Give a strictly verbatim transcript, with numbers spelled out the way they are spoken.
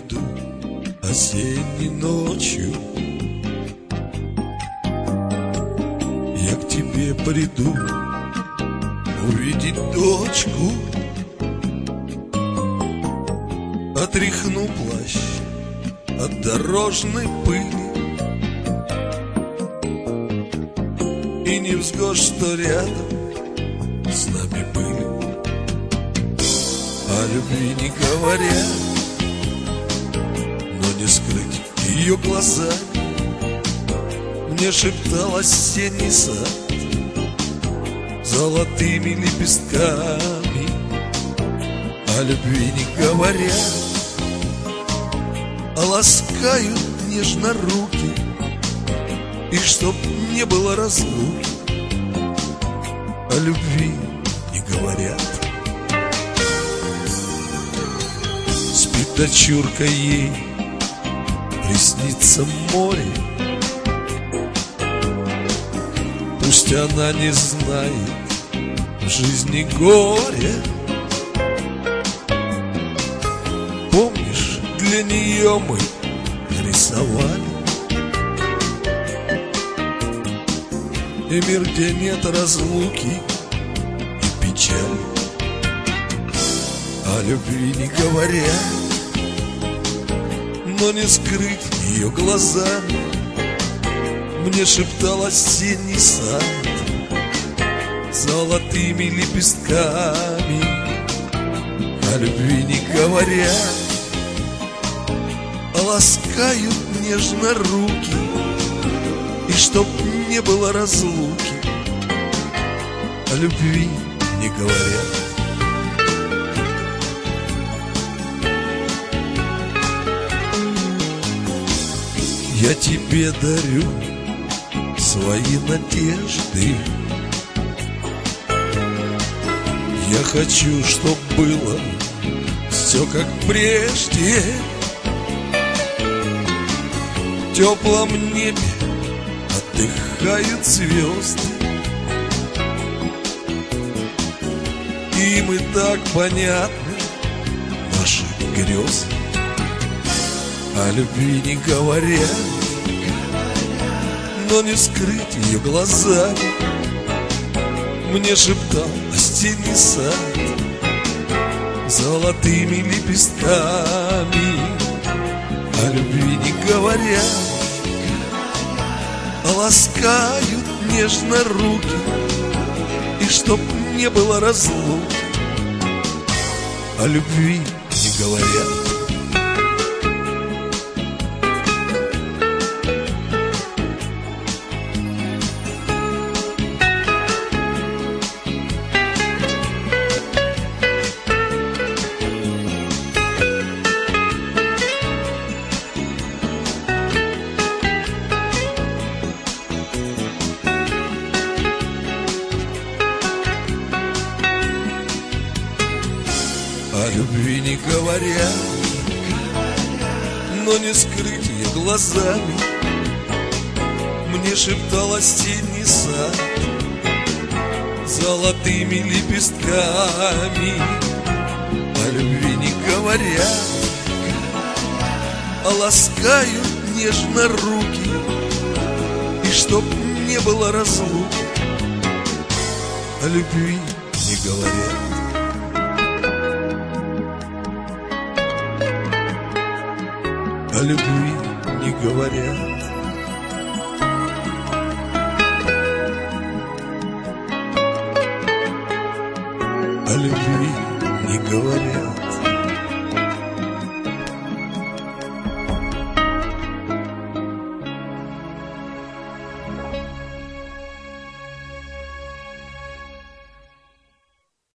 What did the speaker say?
приду осенней ночью, я к тебе приду увидеть дочку. Отряхну плащ от дорожной пыли и не взгожь, что рядом с нами были. О любви не говоря, но не скрыть ее глаза, мне шептал осенний сад золотыми лепестками. О любви не говоря, а ласкают нежно руки, и чтоб не было разлуки, о любви не говорят. Спит дочурка, ей приснится море, пусть она не знает в жизни горя. Помнишь, для нее мы рисовали и мир, где нет разлуки и печали. О любви не говоря, но не скрыть ее глазами, мне шептал осенний сад золотыми лепестками. О любви не говоря, а ласкают нежно руки, и чтоб не было разлуки, о любви не говорят. Я тебе дарю свои надежды, я хочу, чтоб было все как прежде. В теплом небе отдыхают звезды, им и так понятны наши грезы. О любви не говоря, но не скрыть ее глазами, мне шептал осенний сад золотыми лепестками. О любви не говоря, а ласкают нежно руки, и чтоб не было разлуки, о любви не говорят. О любви не говоря, но не скрыть ее глазами, мне шептал осенний сад золотыми лепестками. О любви не говоря, а ласкают нежно руки, и чтоб не было разлуки, о любви не говорят. О любви не говорят. О любви не говорят.